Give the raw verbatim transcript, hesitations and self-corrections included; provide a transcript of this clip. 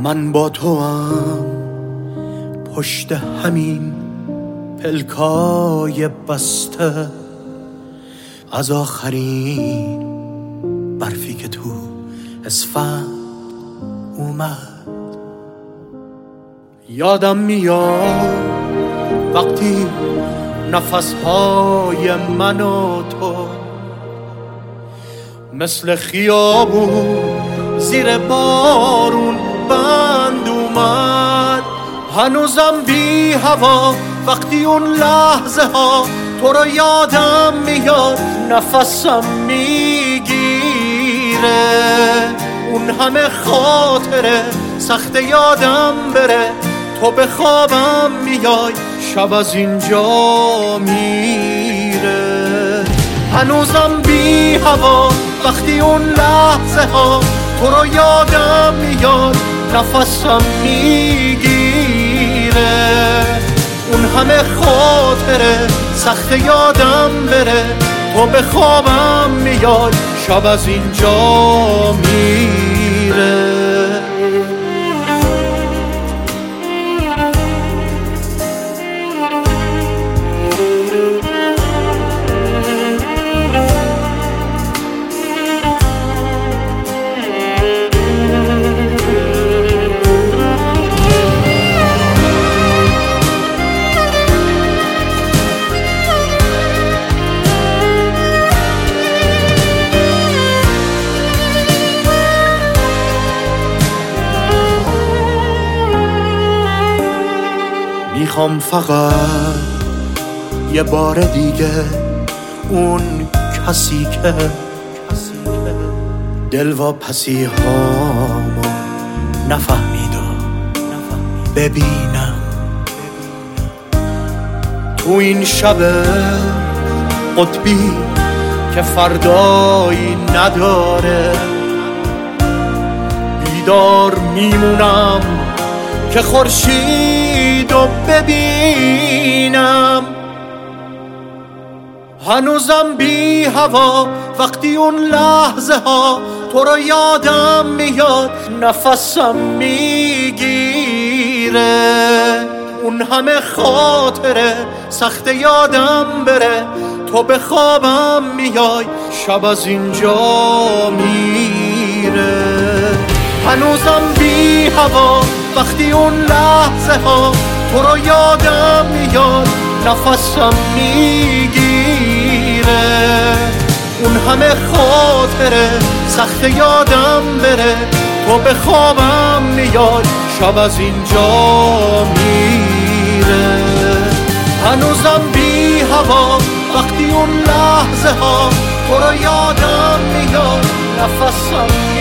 من با تو هم پشت همین پلکای بسته، از آخرین برفی که تو اسفند اومد. یادم میاد وقتی نفسهای من و تو مثل خیابون زیر بارون بند اومد. هنوزم بی هوا وقتی اون لحظه ها تو رو یادم میاد، نفسم میگیره. اون همه خاطره سخت یادم بره، تو به خوابم میای شب از اینجا میره. هنوزم بی هوا وقتی اون لحظه ها تو رو یادم میاد، نفسم میگیره. اون همه خاطره سخت یادم بره، تو به خوابم میای شب از اینجا میره. میخوام فقط یه بار دیگه اون کسی که دلواپسی هامو نفهمید و ببینم. تو این شب قطبی که فردایی نداره، بیدار میمونم که خورشید رو ببینم. هنوزم بی هوا وقتی اون لحظه ها تو رو یادم میاد، نفسم میگیره. اون همه خاطره سخت یادم بره، تو به خوابم میای شب از اینجا میره. هنوزم بی هوا وقتی اون لحظه ها تو رو یادم میاد، نفسم میگیره. اون همه خاطره سخت یادم بره، تو به خوابم میاد شب از اینجا میره. هنوزم بی هوا وقتی اون لحظه ها تو رو یادم میاد، نفسم